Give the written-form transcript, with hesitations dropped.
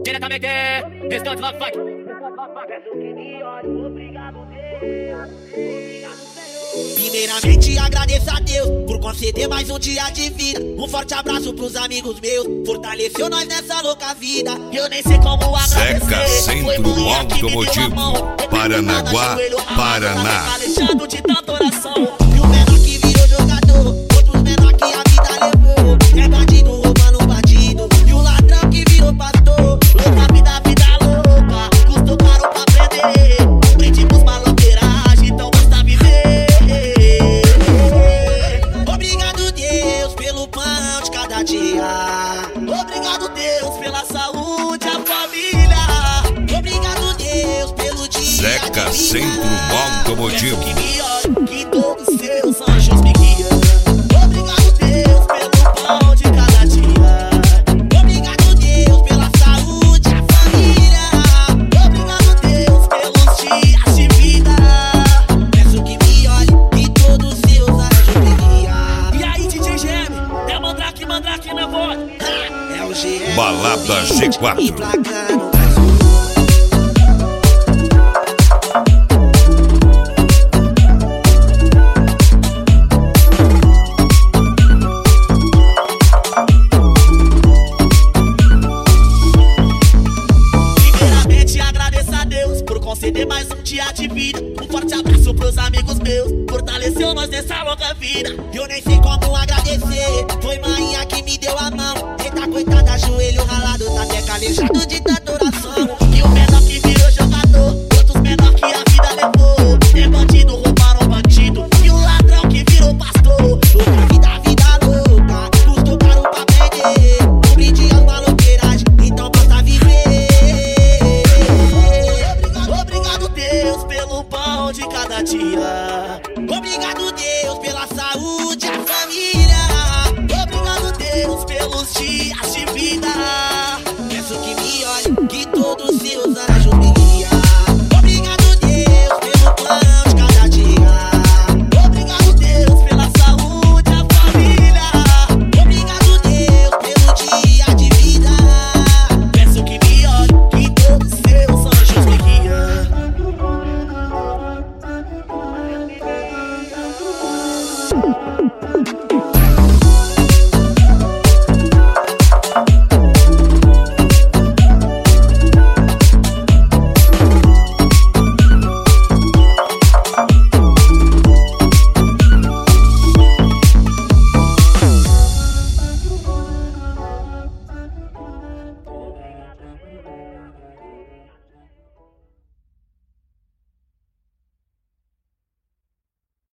diretamente distante Love Funk. Primeiramente agradeço a Deus por conceder mais um dia de vida. Um forte abraço pros amigos meus, fortaleceu nós nessa louca vida. Eu nem sei como agradecer. Zeca Centro Automotivo, Paranaguá, Paraná. Alexandre de tanta oração. E o menor que virou jogador, outros menor que a vida levou. É bandido roubando bandido, e o ladrão que virou pastor. Louca vida, vida louca, custou caro pra aprender. Aprendi pros maloqueiragem, então basta viver. Obrigado Deus pelo pão de cada dia. Obrigado Deus pela saúde, a família. Obrigado Deus pelo dia. Zeca Centro Automotivo. Que me olhe, que todos seus anjos me guiam. Obrigado Deus pelo pão de cada dia. Obrigado Deus pela saúde, a família. Obrigado Deus pelos dias de vida. Peço que me olhe, que todos seus anjos me guiam. E aí DJ GM, é Mandrake na voz. É o GM. Balada G4. Placando. Conceder mais um dia de vida. Um forte abraço pros amigos meus, fortaleceu nós nessa louca vida. Eu nem sei como agradecer, foi mainha que me deu a mão. Eita coitada, joelho ralado, tá até calejado de